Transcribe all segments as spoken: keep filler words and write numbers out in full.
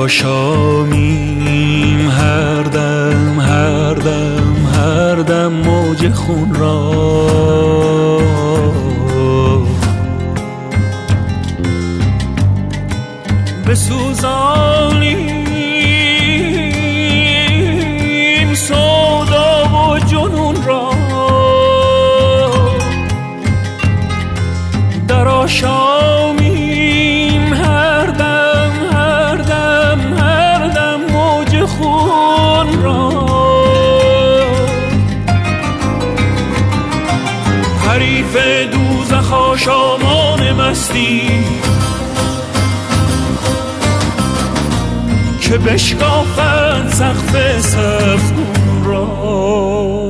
آشامیم هر دم هر دم هر دم موج خون را بسوزانیم سودا و جنون را در آشامیم هر دم هر دم هر دم موج خون را حریف دوزخ آشامان مستی که بشکافند سقف سبزگون را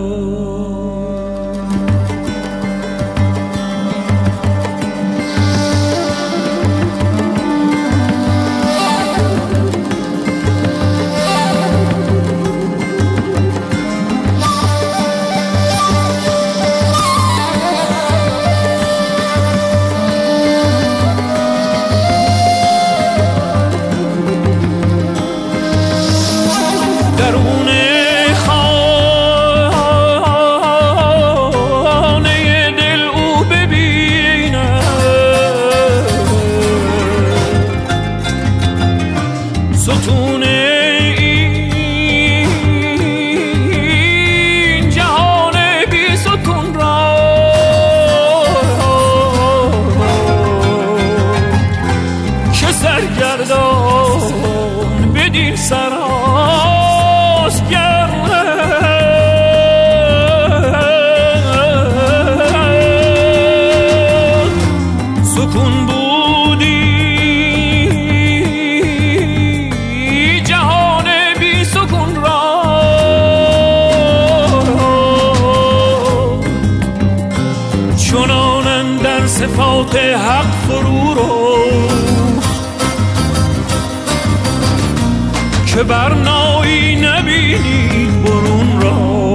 ستون این جهان بی ستون را چه سرگردان بدین سراست گرمه سکون بودی چنانن در صفات حق فرو رو که برنایی نبینی برون را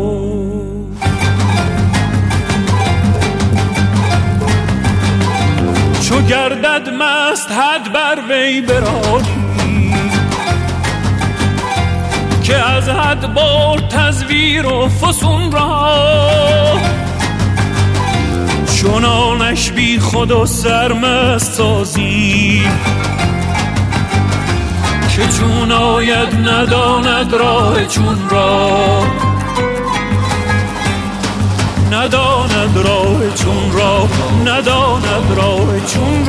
چو گردد مست حد بر وی برانی که از حد برد تزویر و فسون را چنانش بی خود و سرمست سازی که چون آید نداند راه چون را نداند راه چون را نداند راه چون